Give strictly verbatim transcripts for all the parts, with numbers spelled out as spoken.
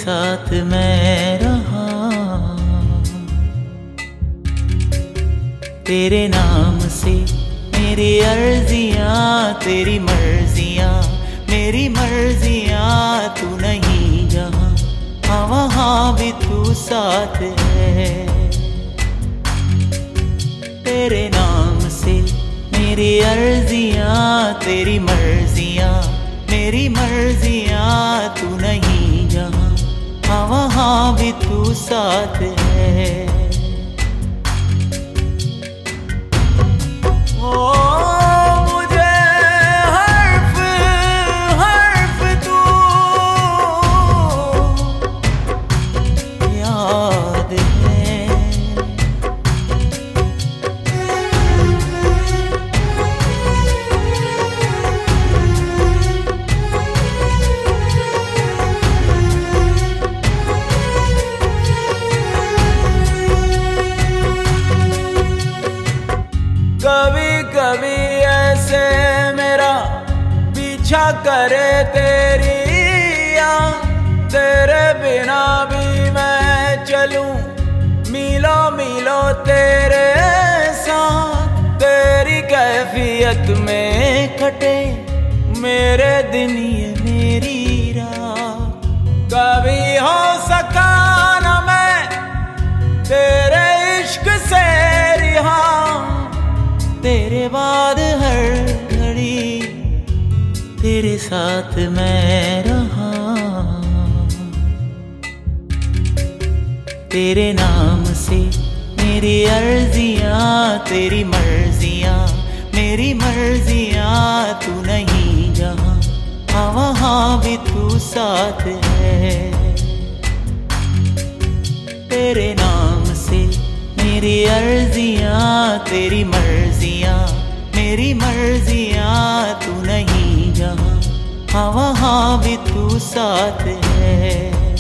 साथ मैं रहा। तेरे नाम से मेरी अर्जियां, तेरी मर्जियां मेरी मर्जियां। तू नहीं जहां हाँ वहां भी तू साथ है। तेरे नाम से मेरी अर्जियां, तेरी मर्जियां मेरी मर्जियां। तू नहीं जहां हाँ वहां भी तू साथ है। ओ मुझे हर्फ हर्फ तू याद है। कभी कभी ऐसे मेरा पीछा करे तेरी याद। तेरे बिना भी मैं चलूं मीलों मीलों तेरे साथ। तेरी कैफियत में कटे मेरे दिन ये मेरी रात। कभी हो सका न मैं तेरे इश्क से रिहा। तेरे बाद हर घड़ी तेरे साथ मैं रहा। तेरे नाम से मेरी अर्जियां, तेरी मर्जियां मेरी मर्जियां। तू नहीं जहां हाँ वहां भी तू साथ है। तेरे नाम से मेरी अर्जियां, तेरी मर्जियां मेरी मर्जियां। तू नहीं जहां हाँ वहां भी तू साथ है।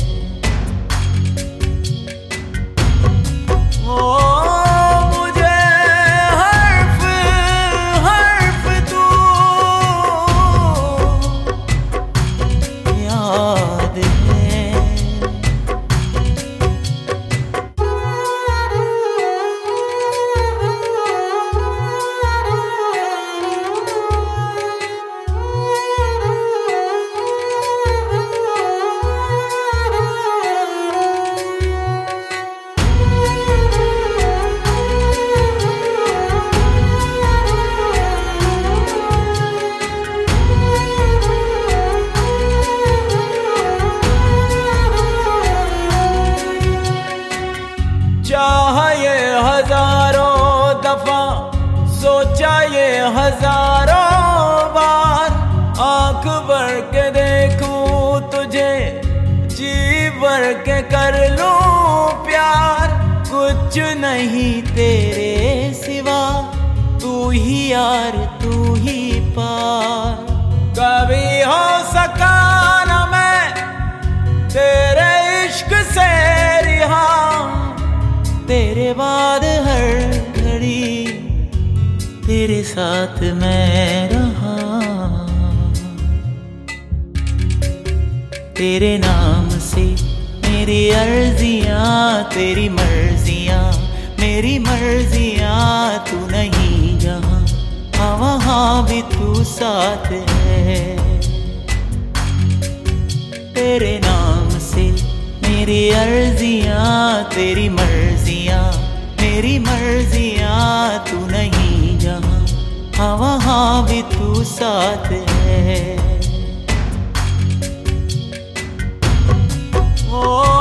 ओ मुझे हर्फ हर्फ तू याद है। चाहा ये हजारों दफा, सोचा ये हजारों बार। आंख भर के देखूं तुझे, जी भर के कर लूं प्यार। कुछ नहीं तेरे सिवा, तू ही यार तू ही पार। कभी हो सका न मैं तेरे इश्क से रिहा। तेरे बाद हर घड़ी तेरे साथ मैं रहा। तेरे नाम से मेरी अर्जियां, तेरी मर्जियां मेरी मर्जियां। तू नहीं जहां हाँ वहां भी तू साथ है। तेरे नाम से मेरी अर्जियां, तेरी मर्जियां मेरी मर्जियां। तू नहीं जहां हाँ वहां भी तू साथ है। ओ